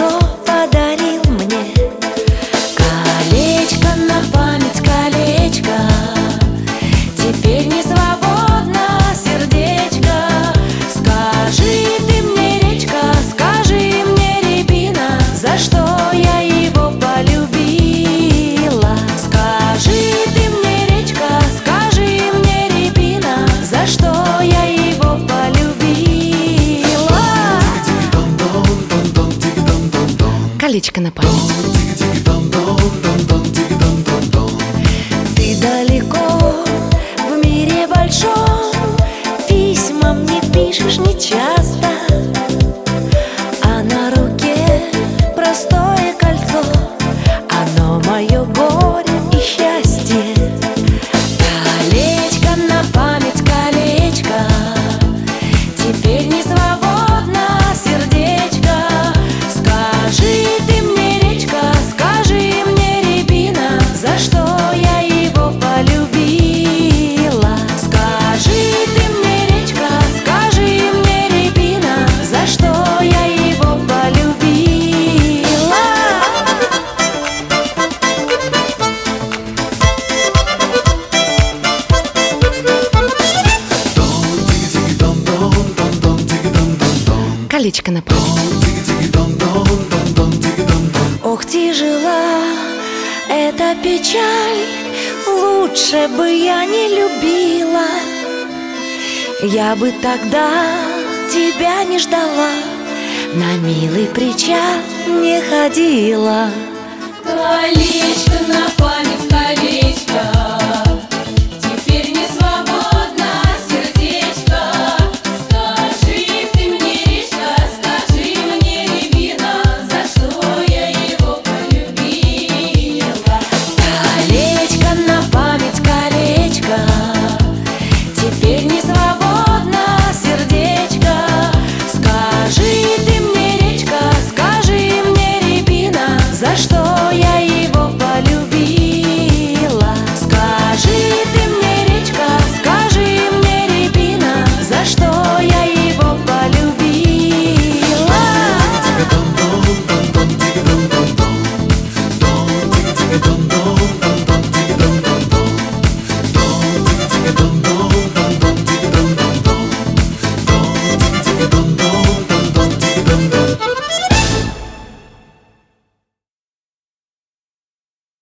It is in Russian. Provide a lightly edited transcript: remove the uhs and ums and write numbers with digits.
кольцо подарил мне. Колечко на память, колечко, теперь не свободно сердечко. Скажи ты мне, речка, скажи мне, рябина, за что я его полюбила. Скажи ты мне, речка, скажи мне, рябина, за что я его полюбила. Колечко на память. Ты далеко в мире большом, письма мне пишешь нечасто, а на руке простое кольцо, оно мое горе и счастье. Колечко на память, колечко, теперь не свободно сердечко. Скажи ты мне, речка, скажи мне, рябина, за что я его полюбила. Скажи ты мне, речка, скажи мне, рябина, за что я его полюбила. Колечко на память. Ох, тяжела эта печаль, лучше бы я не любила. Я бы тогда тебя не ждала, на милый причал не ходила. Колечко на память, колечко.